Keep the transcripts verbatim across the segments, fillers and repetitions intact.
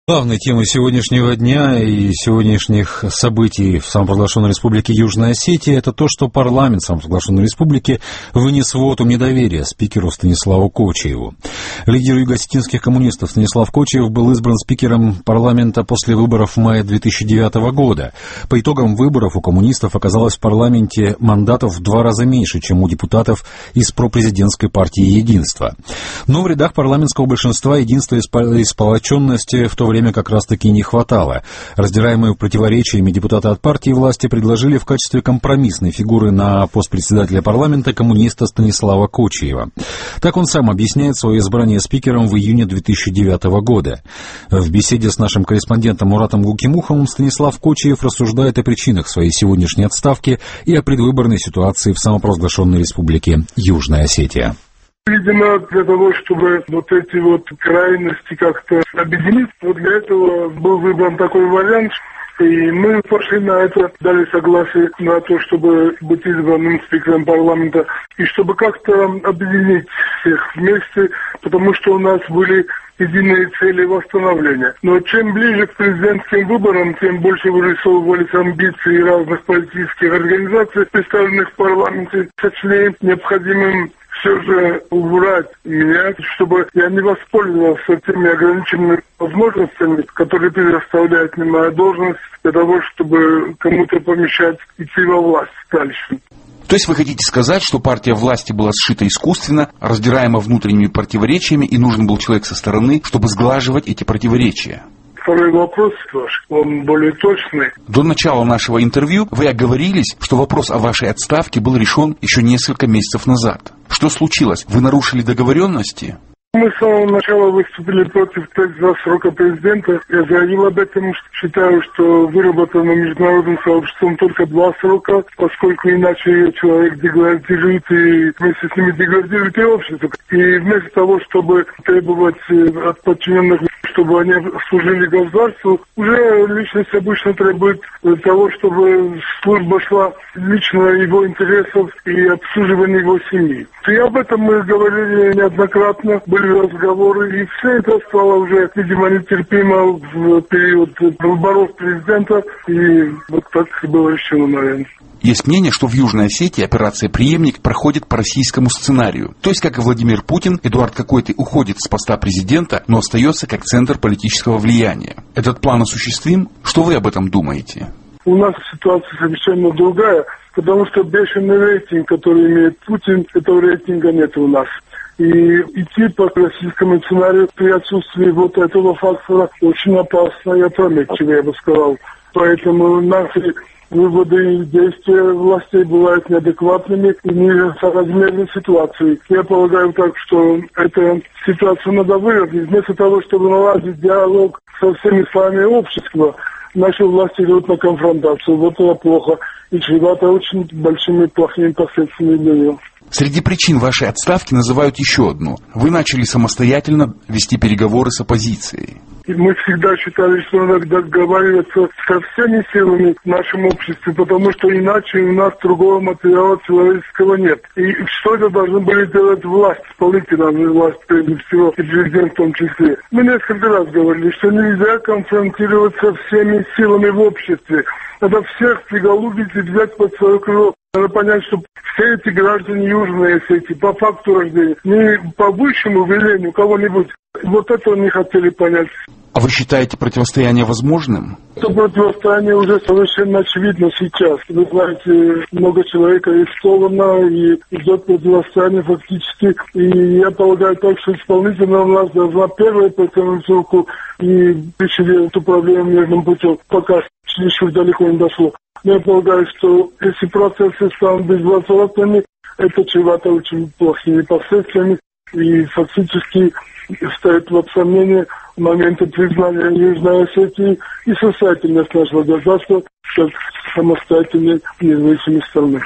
Главной темой сегодняшнего дня и сегодняшних событий в самопровозглашенной республике Южная Осетия это то, что парламент самопровозглашенной республики вынес вотум недоверия спикеру Станиславу Кочиеву. Лидер юго-осетинских коммунистов Станислав Кочиев был избран спикером парламента после выборов в мае две тысячи девятого года. По итогам выборов у коммунистов оказалось в парламенте мандатов в два раза меньше, чем у депутатов из пропрезидентской партии «Единство». Но в рядах парламентского большинства единства и сплоченности в то время как раз-таки не хватало. Раздираемые противоречиями депутаты от партии власти предложили в качестве компромиссной фигуры на пост председателя парламента коммуниста Станислава Кочиева. Так он сам объясняет свое избрание спикером в июне две тысячи девятого года. В беседе с нашим корреспондентом Муратом Гукимуховым Станислав Кочиев рассуждает о причинах своей сегодняшней отставки и о предвыборной ситуации в самопровозглашенной республике Южная Осетия. Видимо, для того, чтобы вот эти вот крайности как-то объединить, вот для этого был выбран такой вариант, и мы пошли на это, дали согласие на то, чтобы быть избранным спикером парламента, и чтобы как-то объединить всех вместе, потому что у нас были единые цели восстановления. Но чем ближе к президентским выборам, тем больше вырисовывались амбиции разных политических организаций, представленных в парламенте, сочли необходимым все же убрать меня, чтобы я не воспользовался теми ограниченными возможностями, которые предоставляет мне моя должность, для того, чтобы кому-то помешать идти во власть дальше. То есть вы хотите сказать, что партия власти была сшита искусственно, раздираема внутренними противоречиями, и нужен был человек со стороны, чтобы сглаживать эти противоречия? Второй вопрос ваш, он более точный. До начала нашего интервью вы оговорились, что вопрос о вашей отставке был решен еще несколько месяцев назад. Что случилось? Вы нарушили договоренности? Мы с самого начала выступили против тезиса срока президента. Я заявил об этом, считаю, что выработано международным сообществом только два срока, поскольку иначе человек деградирует, и вместе с ними деградирует и общество. И вместо того, чтобы требовать от подчиненных, чтобы они служили государству, уже личность обычно требует того, чтобы служба шла лично его интересов и обслуживания его семьи. И об этом мы говорили неоднократно, были разговоры, и все это стало уже, видимо, нетерпимо в период выборов президента, и вот так было решено, наверное. Есть мнение, что в Южной Осетии операция «Преемник» проходит по российскому сценарию. То есть, как и Владимир Путин, Эдуард Какойты уходит с поста президента, но остается как центр политического влияния. Этот план осуществим? Что вы об этом думаете? У нас ситуация совершенно другая, потому что бешеный рейтинг, который имеет Путин, этого рейтинга нет у нас. И идти по российскому сценарию при отсутствии вот этого фактора очень опасно и опрометчиво, я бы сказал. Поэтому наши выводы и действия властей бывают неадекватными и несоразмерной ситуацией. Я полагаю так, что эту ситуацию надо выровнять. Вместо того, чтобы наладить диалог со всеми слоями общества, наши власти идут на конфронтацию. Вот это плохо. И чревато очень большими плохими последствиями для него. Среди причин вашей отставки называют еще одну. Вы начали самостоятельно вести переговоры с оппозицией. И мы всегда считали, что надо договариваться со всеми силами в нашем обществе, потому что иначе у нас другого материала человеческого нет. И что это должны были делать власть, исполнительная власть, прежде всего, и президент в том числе. Мы несколько раз говорили, что нельзя конфронтироваться всеми силами в обществе. Надо всех приголубить и взять под свое крыло. Надо понять, что все эти граждане Южной Осетии по факту рождения, не по высшему велению кого-нибудь, вот этого не хотели понять. А вы считаете противостояние возможным? Это противостояние уже совершенно очевидно сейчас. Вы знаете, много человек арестовано, и идет противостояние фактически. И я полагаю так, что исполнительная власть должна первой протянуть руку и решить эту проблему мирным путем, пока еще далеко не дошло. Но я полагаю, что если процессы станут безвозвратными, это чревато очень плохими последствиями. И фактически ставит под сомнение моменты признания Южной Осетии и состоятельность нашего государства как самостоятельной независимой страны.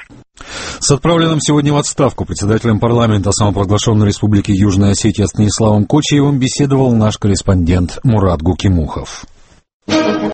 С отправленным сегодня в отставку председателем парламента самопровозглашенной республики Южная Осетия Станиславом Кочиевым беседовал наш корреспондент Мурат Гукимухов.